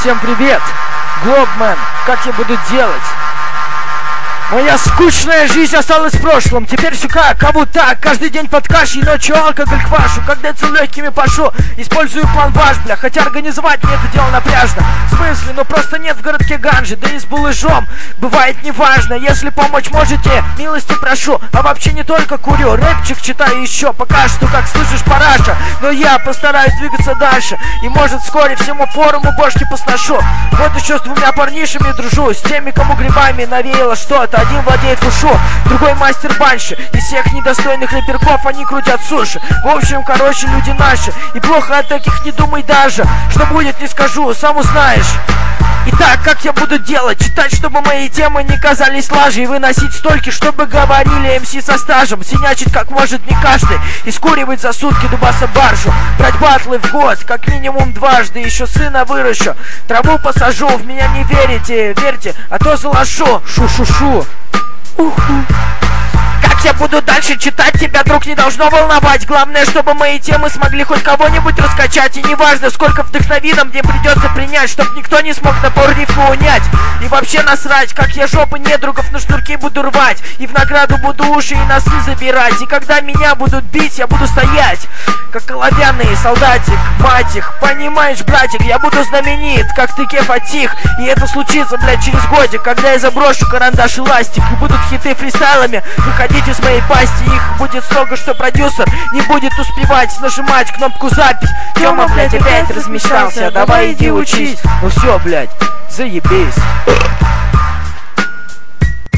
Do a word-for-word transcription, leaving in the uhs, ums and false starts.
Всем привет! Глобмен, как я буду делать? Моя скучная жизнь осталась в прошлом. Теперь все как, кому так. Каждый день под кашей, ночью алкоголь квашу. Когда я легкими пашу, использую план ваш, бля. Хотя организовать мне это дело напряжно. В смысле, ну просто нет в городке ганжи. Да и с булыжом бывает неважно. Если помочь можете, милости прошу. А вообще не только курю, рэпчик читаю еще. Пока что, как слышишь, параша. Но я постараюсь двигаться дальше. И может вскоре всему форуму бошки посношу. Вот еще с двумя парнишами дружу. С теми, кому грибами навеяло что-то. Один владеет фушу, другой мастер банши. Из всех недостойных рэперков они крутят суши. В общем, короче, люди наши. И плохо от таких не думай даже. Что будет, не скажу, сам узнаешь. Итак, как я буду делать? Читать, чтобы мои темы не казались лажей. И выносить стойки, чтобы говорили эм си со стажем. Синячить как может не каждый. И скуривать за сутки дубаса баржу. Брать батлы в год, как минимум дважды. Еще сына выращу, траву посажу. В меня не верите, верьте, а то залошу. Шу-шу-шу. Уху. Как я буду дальше читать, тебя, друг, не должно волновать. Главное, чтобы мои темы смогли хоть кого-нибудь раскачать. И неважно, сколько вдохновина мне придется принять, чтоб никто не смог напор рифму унять. И вообще насрать, как я жопы недругов на шнурки буду рвать. И в награду буду уши и носы забирать. И когда меня будут бить, я буду стоять как оловянный солдатик, мать их. Понимаешь, братик, я буду знаменит, как ты, Кеф, Атих. И это случится, блядь, через годик, когда я заброшу карандаш и ластик. И будут хиты фристайлами выходить из моей пасти. Их будет столько, что продюсер не будет успевать нажимать кнопку запись. Тёма, блядь, опять размечтался, давай иди учись. Ну все, блядь, заебись.